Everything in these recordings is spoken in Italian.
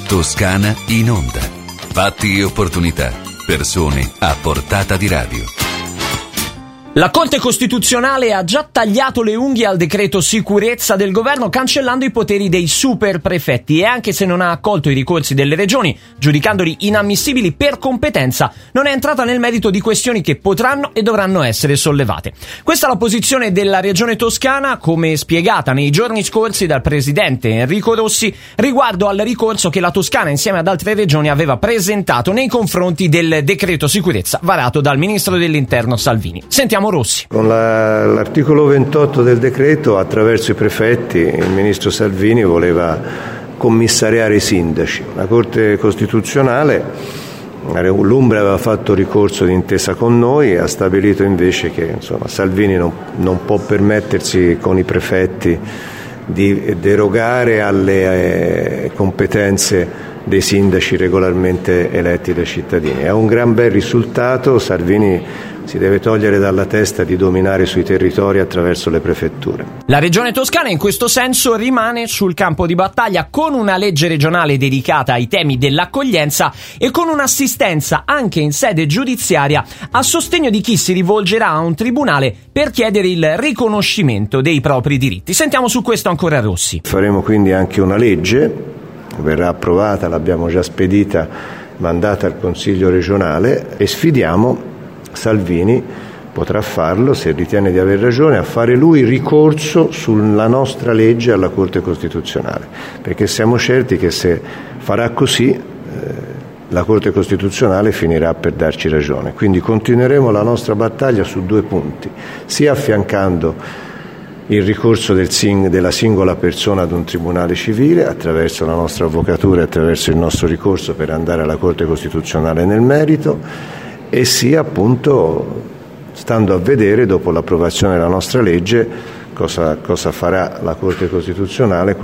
Toscana in onda. Fatti e opportunità. Persone a portata di radio. La Corte Costituzionale ha già tagliato le unghie al decreto sicurezza del governo, cancellando i poteri dei superprefetti, e anche se non ha accolto i ricorsi delle regioni, giudicandoli inammissibili per competenza, non è entrata nel merito di questioni che potranno e dovranno essere sollevate. Questa è la posizione della Regione Toscana, come spiegata nei giorni scorsi dal presidente Enrico Rossi, riguardo al ricorso che la Toscana insieme ad altre regioni aveva presentato nei confronti del decreto sicurezza varato dal ministro dell'Interno Salvini. Sentiamo Rossi. Con l'articolo 28 del decreto, attraverso i prefetti, il ministro Salvini voleva commissariare i sindaci. La Corte Costituzionale, l'Umbria aveva fatto ricorso d'intesa con noi e ha stabilito invece che Salvini non può permettersi con i prefetti di derogare alle competenze dei sindaci regolarmente eletti dai cittadini. È un gran bel risultato. Salvini si deve togliere dalla testa di dominare sui territori attraverso le prefetture. La Regione Toscana in questo senso rimane sul campo di battaglia, con una legge regionale dedicata ai temi dell'accoglienza e con un'assistenza anche in sede giudiziaria a sostegno di chi si rivolgerà a un tribunale per chiedere il riconoscimento dei propri diritti. Sentiamo su questo ancora Rossi. Faremo quindi anche una legge, verrà approvata, l'abbiamo già spedita, mandata al Consiglio regionale, e sfidiamo Salvini, potrà farlo, se ritiene di aver ragione, a fare lui ricorso sulla nostra legge alla Corte Costituzionale, perché siamo certi che se farà così la Corte Costituzionale finirà per darci ragione. Quindi continueremo la nostra battaglia su due punti, sia affiancando il ricorso della singola persona ad un tribunale civile attraverso la nostra avvocatura e attraverso il nostro ricorso per andare alla Corte Costituzionale nel merito, e sia appunto stando a vedere dopo l'approvazione della nostra legge cosa farà la Corte Costituzionale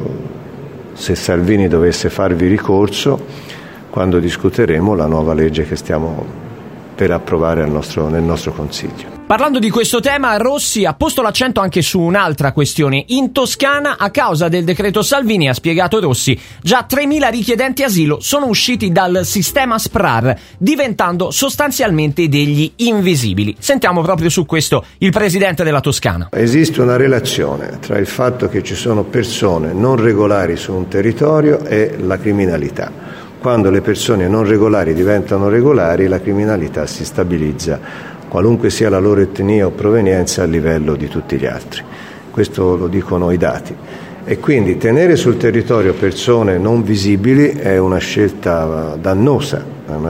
se Salvini dovesse farvi ricorso, quando discuteremo la nuova legge che stiamo per approvare nel nostro Consiglio. Parlando di questo tema, Rossi ha posto l'accento anche su un'altra questione. In Toscana, a causa del decreto Salvini, ha spiegato Rossi, già 3.000 richiedenti asilo sono usciti dal sistema SPRAR, diventando sostanzialmente degli invisibili. Sentiamo proprio su questo il presidente della Toscana. Esiste una relazione tra il fatto che ci sono persone non regolari su un territorio e la criminalità. Quando le persone non regolari diventano regolari, la criminalità si stabilizza, qualunque sia la loro etnia o provenienza, a livello di tutti gli altri. Questo lo dicono i dati. E quindi tenere sul territorio persone non visibili è una scelta dannosa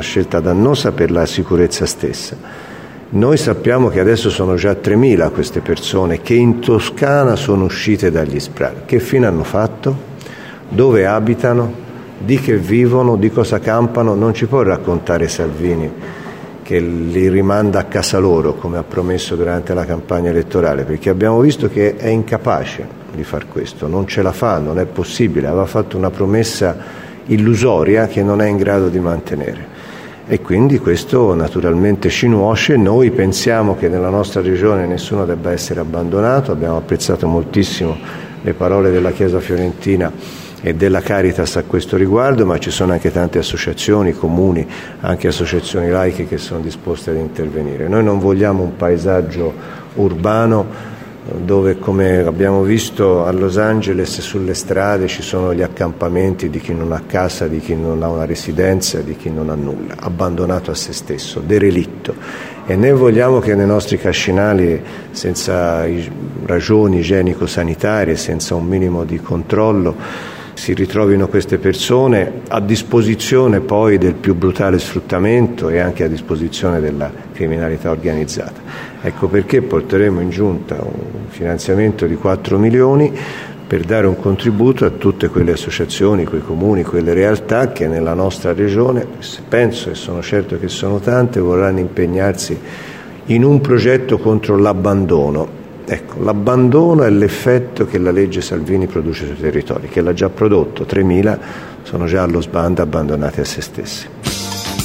per la sicurezza stessa. Noi sappiamo che adesso sono già 3.000 queste persone che in Toscana sono uscite dagli SPRAR. Che fine hanno fatto? Dove abitano? Di che vivono? Di cosa campano? Non ci può raccontare Salvini che li rimanda a casa loro, come ha promesso durante la campagna elettorale, perché abbiamo visto che è incapace di far questo, non ce la fa, non è possibile, aveva fatto una promessa illusoria che non è in grado di mantenere, e quindi questo naturalmente ci nuoce. Noi pensiamo che nella nostra regione nessuno debba essere abbandonato, abbiamo apprezzato moltissimo le parole della Chiesa fiorentina e della Caritas a questo riguardo, ma ci sono anche tante associazioni, comuni, anche associazioni laiche che sono disposte ad intervenire. Noi non vogliamo un paesaggio urbano dove, come abbiamo visto a Los Angeles, sulle strade ci sono gli accampamenti di chi non ha casa, di chi non ha una residenza, di chi non ha nulla, abbandonato a se stesso, derelitto. E né vogliamo che nei nostri cascinali, senza ragioni igienico-sanitarie, senza un minimo di controllo, si ritrovino queste persone a disposizione poi del più brutale sfruttamento e anche a disposizione della criminalità organizzata. Ecco perché porteremo in giunta un finanziamento di 4 milioni per dare un contributo a tutte quelle associazioni, quei comuni, quelle realtà che nella nostra regione, penso e sono certo che sono tante, vorranno impegnarsi in un progetto contro l'abbandono. Ecco, l'abbandono è l'effetto che la legge Salvini produce sui territori, che l'ha già prodotto. 3.000 sono già allo sbando, abbandonati a se stessi.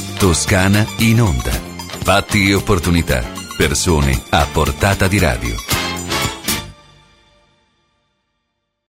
Toscana in onda. Fatti e opportunità. Persone a portata di radio.